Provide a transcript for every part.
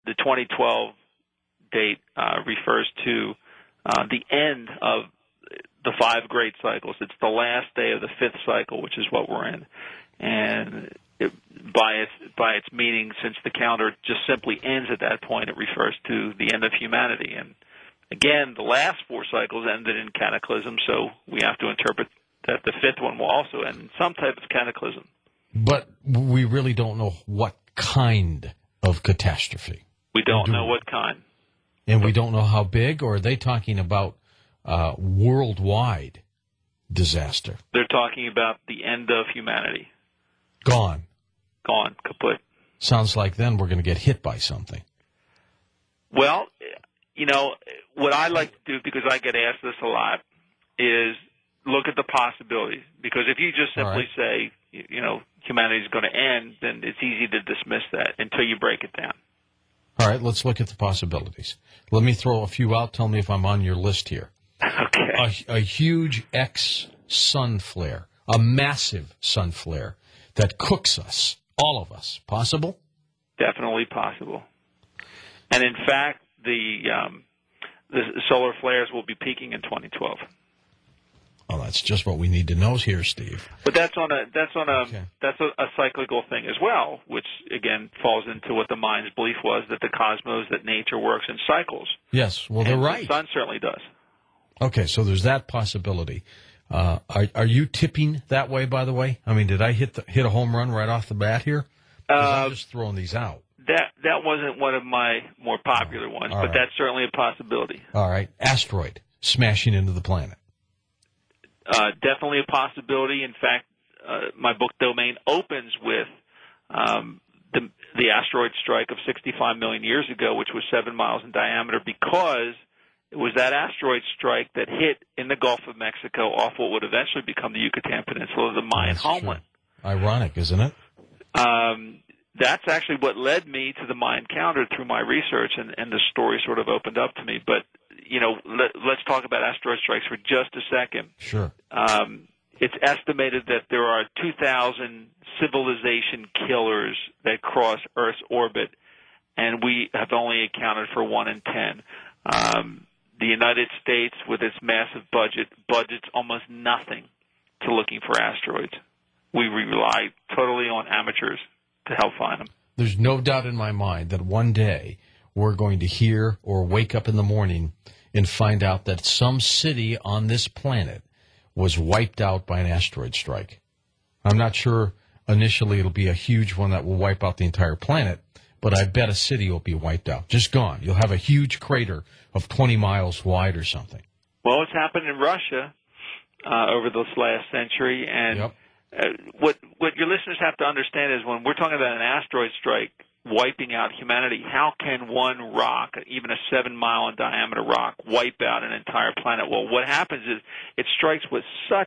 the 2012 date refers to the end of the 5 great cycles. It's the last day of the 5th cycle, which is what we're in. And by its meaning, since the calendar just simply ends at that point, it refers to the end of humanity. And again, the last 4 cycles ended in cataclysm, so we have to interpret that the 5th one will also end in some type of cataclysm. But we really don't know what kind of catastrophe. We don't know what kind. And we don't know how big, or are they talking about worldwide disaster? They're talking about the end of humanity. Gone, kaput. Sounds like then we're going to get hit by something. Well, what I like to do, because I get asked this a lot, is look at the possibilities. Because if you just simply say, humanity is going to end, then it's easy to dismiss that until you break it down. All right, let's look at the possibilities. Let me throw a few out. Tell me if I'm on your list here. Okay. A huge X-sun flare, a massive sun flare that cooks us, all of us. Possible? Definitely possible. And in fact, the solar flares will be peaking in 2012. Oh, that's just what we need to know here, Steve. But that's a cyclical thing as well, which again falls into what the Mayans' belief was, that the cosmos, that nature works in cycles. Yes, well, they're right. The sun certainly does. Okay, so there's that possibility. Are you tipping that way, by the way? I mean, did I hit a home run right off the bat here? I'm just throwing these out. That wasn't one of my more popular ones, but that's certainly a possibility. All right, asteroid smashing into the planet. Definitely a possibility. In fact, my book Domain opens with the asteroid strike of 65 million years ago, which was 7 miles in diameter, because it was that asteroid strike that hit in the Gulf of Mexico off what would eventually become the Yucatan Peninsula, the Mayan homeland. True. Ironic, isn't it? That's actually what led me to the Mayan calendar through my research, and the story sort of opened up to me. But let's talk about asteroid strikes for just a second. Sure. It's estimated that there are 2,000 civilization killers that cross Earth's orbit, and we have only accounted for 1 in 10. The United States, with its massive budgets almost nothing to looking for asteroids. We rely totally on amateurs to help find them. There's no doubt in my mind that one day we're going to hear or wake up in the morning and find out that some city on this planet was wiped out by an asteroid strike. I'm not sure initially it'll be a huge one that will wipe out the entire planet, but I bet a city will be wiped out, just gone. You'll have a huge crater of 20 miles wide or something. Well, it's happened in Russia over this last century, and what your listeners have to understand is when we're talking about an asteroid strike wiping out humanity, how can one rock, even a 7-mile in diameter rock, wipe out an entire planet? Well, what happens is it strikes with such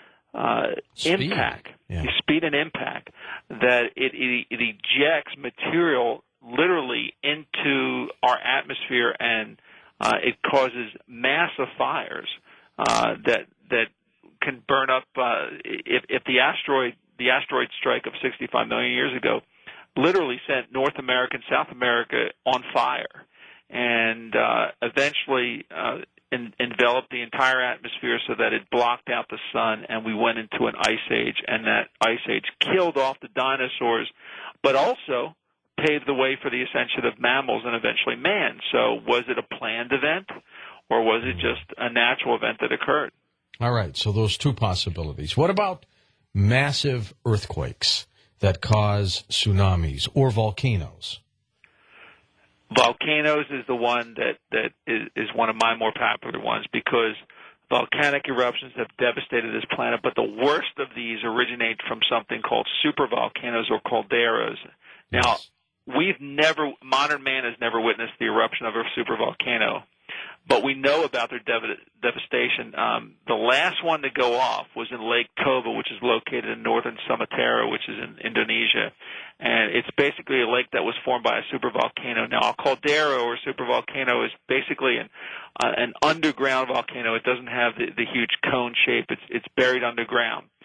impact, speed and impact, that it ejects material literally into our atmosphere, and it causes massive fires that can burn up. If the asteroid strike of 65 million years ago literally sent North America and South America on fire, and eventually enveloped the entire atmosphere so that it blocked out the sun, and we went into an ice age, and that ice age killed off the dinosaurs, but also paved the way for the ascension of mammals and eventually man. So was it a planned event, or was it just a natural event that occurred? All right, so those two possibilities. What about massive earthquakes that cause tsunamis or volcanoes? Volcanoes is the one that is one of my more popular ones, because volcanic eruptions have devastated this planet, but the worst of these originate from something called supervolcanoes or calderas. Now, modern man has never witnessed the eruption of a supervolcano, but we know about their devastation. The last one to go off was in Lake Toba, which is located in northern Sumatra, which is in Indonesia. And it's basically a lake that was formed by a supervolcano. Now, a caldera or supervolcano is basically an underground volcano. It doesn't have the huge cone shape. It's buried underground.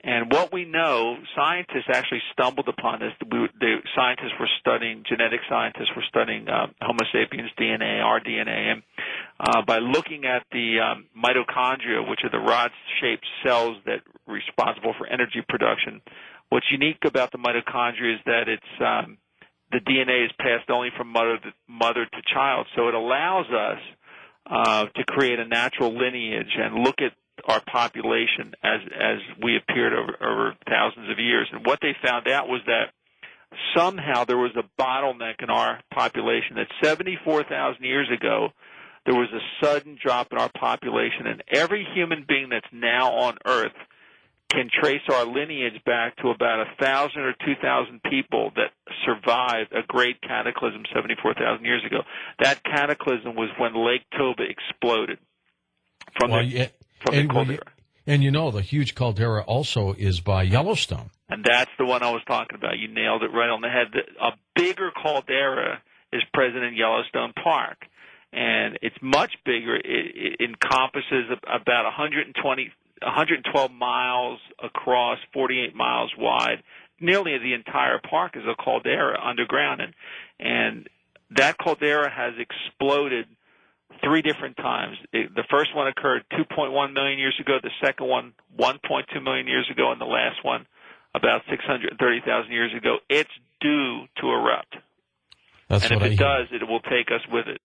And what we know, scientists actually stumbled upon this. The scientists were studying, genetic scientists were studying Homo sapiens DNA, our DNA, and by looking at the mitochondria, which are the rod-shaped cells that are responsible for energy production, what's unique about the mitochondria is that it's the DNA is passed only from mother to child, so it allows us to create a natural lineage and look at our population as we appeared over thousands of years. And what they found out was that somehow there was a bottleneck in our population, that 74,000 years ago there was a sudden drop in our population, and every human being that's now on Earth can trace our lineage back to about 1,000 or 2,000 people that survived a great cataclysm 74,000 years ago. That cataclysm was when Lake Toba exploded from the caldera. And you know, the huge caldera also is by Yellowstone. And that's the one I was talking about. You nailed it right on the head. A bigger caldera is present in Yellowstone Park, and it's much bigger. It encompasses about 112 miles across, 48 miles wide. Nearly the entire park is a caldera underground, and that caldera has exploded 3 different times. The first one occurred 2.1 million years ago, the second one 1.2 million years ago, and the last one about 630,000 years ago. It's due to erupt. That's and what if it does, it will take us with it.